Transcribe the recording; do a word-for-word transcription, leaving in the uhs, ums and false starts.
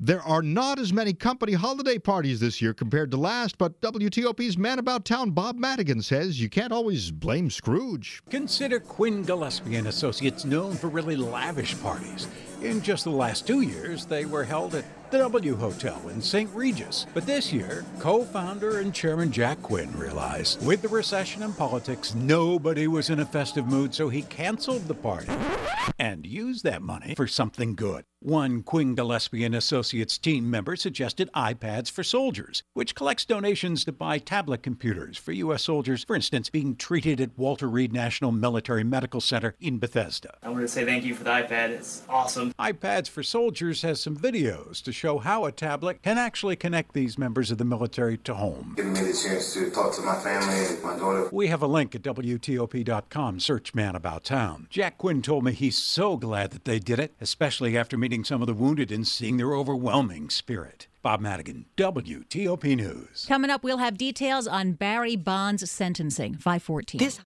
There are not as many company holiday parties this year compared to last, but W T O P's Man About Town Bob Madigan says you can't always blame Scrooge. Consider Quinn Gillespie and Associates, known for really lavish parties. In just the last two years, they were held at the W Hotel in Saint Regis. But this year, co-founder and chairman Jack Quinn realized with the recession and politics, nobody was in a festive mood, so he canceled the party and used that money for something good. One Quinn Gillespie and Associates team member suggested iPads for soldiers, which collects donations to buy tablet computers for U S soldiers, for instance, being treated at Walter Reed National Military Medical Center in Bethesda. I want to say thank you for the iPad. It's awesome. iPads for Soldiers has some videos to show how a tablet can actually connect these members of the military to home. Giving me the chance to talk to my family and my daughter. We have a link at W T O P dot com. Search Man About Town. Jack Quinn told me he's so glad that they did it, especially after meeting some of the wounded and seeing their overwhelming spirit. Bob Madigan, W T O P News. Coming up, we'll have details on Barry Bonds' sentencing, five fourteen. This